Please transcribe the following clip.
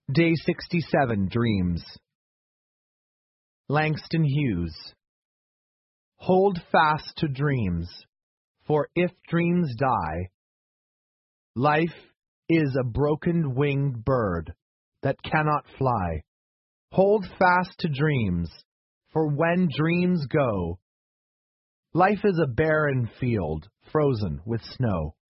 Day 67, Dreams. Langston Hughes. Hold fast to dreams, for if dreams die, life is a broken-winged bird that cannot fly. Hold fast to dreams, for when dreams go, life is a barren field frozen with snow.